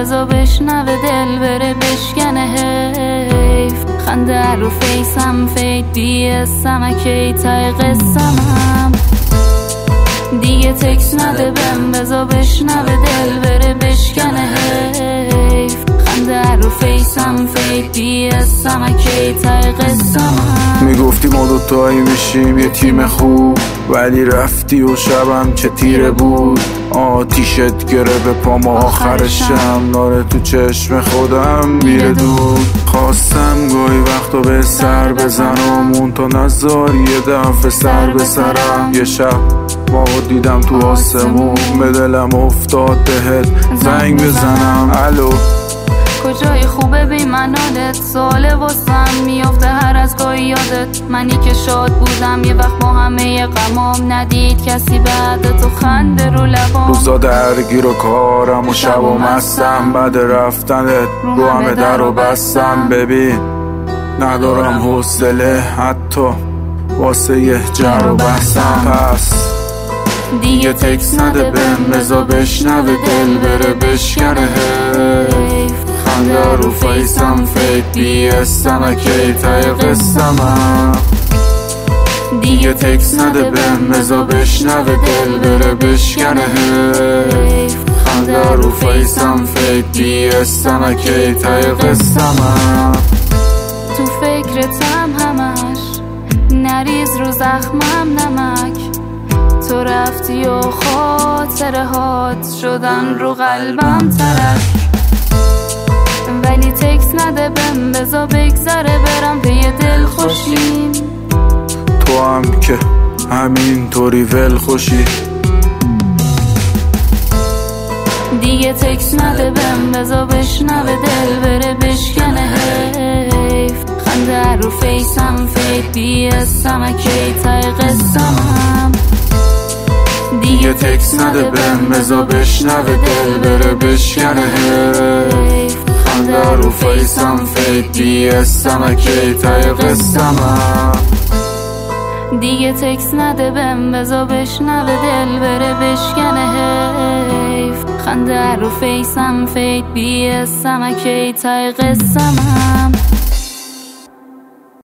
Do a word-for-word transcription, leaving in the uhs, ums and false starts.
بزا بشنوه دل بره بشکنه حیف خنده رو فیسم فید بیستم اکی تای قسمم دیگه تکس نده بهم بزا بشنوه دل بره بشکنه حیف خنده رو فیسم فید بیستم اکی تای قسمم میگفتی ما دوتایی میشیم یه تیم خوب ولی رفتی و شبم چه تیره بود آتیشت گره به پام آخرشم ناره تو چشم خودم میره دور خواستم گاهی وقتا به سر بزنم اون تا نزار یه دفعه سر به سرم یه شب ما دیدم تو آسمون به دلم افتاد بهت زنگ بزنم الو کجای خوبه بی منادت ساله واسم میافته هر از گاهی یادت منی که شاد بودم یه وقت با همه غمام ندید کسی بعد تو خنده رو لبام روزا درگیر و کارم و شب و مستم بعد رفتنت رو همه در رو بستم ببین ندارم حوصله حتی واسه یه جر و بستم پس دیگه تکس نده بهم بزا بشنوه دل بره بشکنه حیف خنده رو فیسم فید بیستم اکی تای قسمم دیگه تکس نده بهم بزا بشنوه دل بره بشکنه حیف خنده رو فیسم فید بیستم اکی تای قسمم تو فکرتم همش نریز رو زخمم نمک تو رفتی و خاطره هات شدن رو قلبم ترک ولی تکس نده بهم بزا بگذره برم پی دل خوشیم تو هم که همین طوری ول خوشی دیگه تکس نده بهم بزا بشنوه دل بره بشکنه حیف خنده رو فیسم فید بیستم اکی تای قسمم دیگه تکس نده بهم بزا بشنوه دل بره بشکنه حیف خنده رو فیسم فید بیستم اکی تای قسمم دیگه تکس نده بهم بزا بشنوه دل بره بشکنه حیف خنده رو فیسم فید بیستم اکی تای قسمم